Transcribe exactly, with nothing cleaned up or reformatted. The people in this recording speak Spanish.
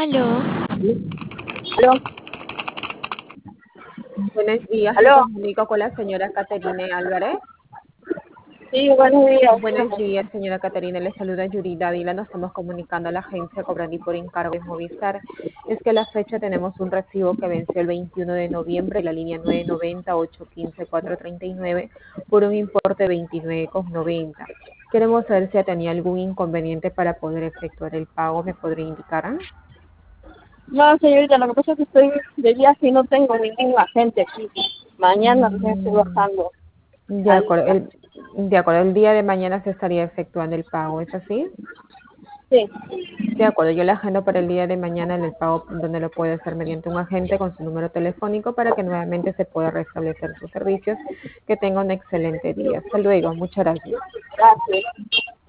Aló, ¿Aló? Buenos días, me ¿Aló? comunico con la señora Caterine Álvarez. Sí, buenos días. Buenos días, señora Caterina. Le saluda Yuri Dávila. Nos estamos comunicando a la agencia Cobrandi por encargo de Movistar. Es que a la fecha tenemos un recibo que venció el veintiuno de noviembre, la línea nueve noventa, ocho quince, cuatro treinta y nueve, por un importe de veintinueve con noventa. Queremos saber si tenía algún inconveniente para poder efectuar el pago. ¿Me podría indicar? No, señorita, lo que pasa es que estoy de viaje y no tengo ningún agente aquí. Mañana recién estoy Mm, bajando. De Al... acuerdo, el, de acuerdo, el día de mañana se estaría efectuando el pago, ¿es así? Sí, De acuerdo, yo le agendo para el día de mañana el pago donde lo puede hacer mediante un agente con su número telefónico para que nuevamente se pueda restablecer sus servicios. Que tenga un excelente día. Hasta luego, muchas gracias. gracias.